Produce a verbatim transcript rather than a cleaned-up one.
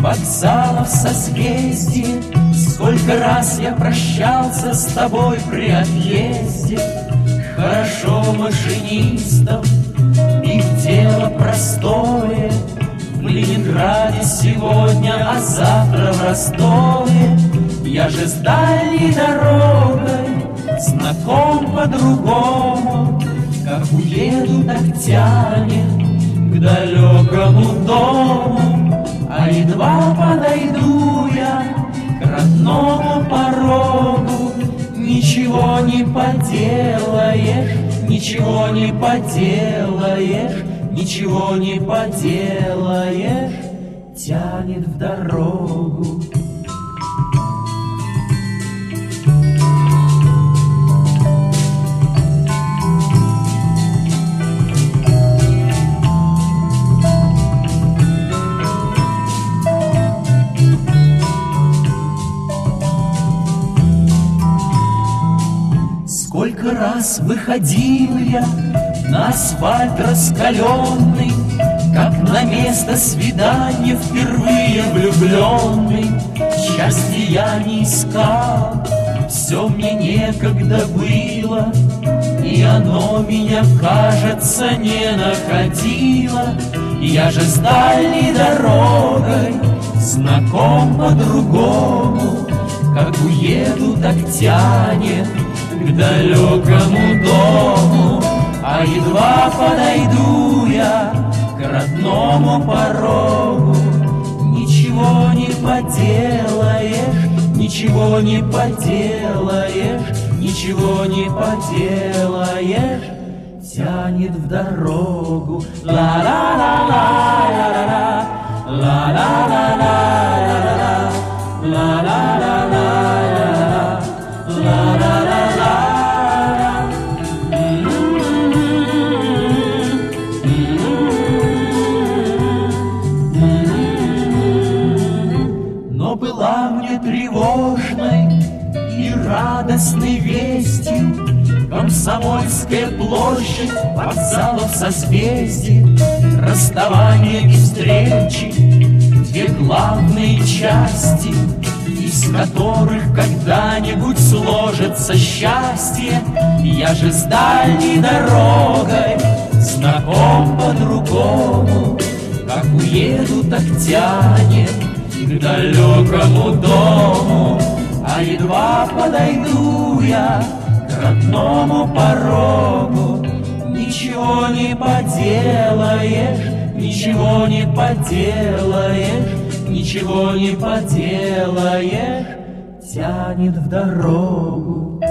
вокзалов созвездие. Сколько раз я прощался с тобой при отъезде. Хорошо машинистам, их дело простое. В Ленинграде сегодня, а завтра в Ростове. Я же с дальней дорогой знаком по-другому. Как уеду, так тянет к далекому дому. А едва подойду я к родному порогу, ничего не поделаешь, ничего не поделаешь, ничего не поделаешь, тянет в дорогу. Сколько раз выходил я на асфальт раскаленный, как на место свидания впервые влюбленный. Счастья я не искал, все мне некогда было, и оно меня, кажется, не находило. Я же с дальней дорогой знаком по-другому. Как уеду, так тянет к далекому дому. А едва подойду я к родному порогу, ничего не поделаешь, ничего не поделаешь, ничего не поделаешь, тянет в дорогу. Ла-ла-ла-ла-ла-ла-ла, ла-ла-ла-ла-ла-ла, ла-ла-ла-ла-ла-ла, ла-ла-ла-ла. Но была мне тревожной и радостной вестью Комсомольская площадь, вокзалов созвездий, расставания и встречи, две главные части, из которых когда-нибудь сложится счастье. Я же с дальней дорогой знаком по-другому. Как уеду, так тянет к далекому дому. А едва подойду я к родному порогу, ничего не поделаешь, ничего не поделаешь, ничего не поделаешь, тянет в дорогу.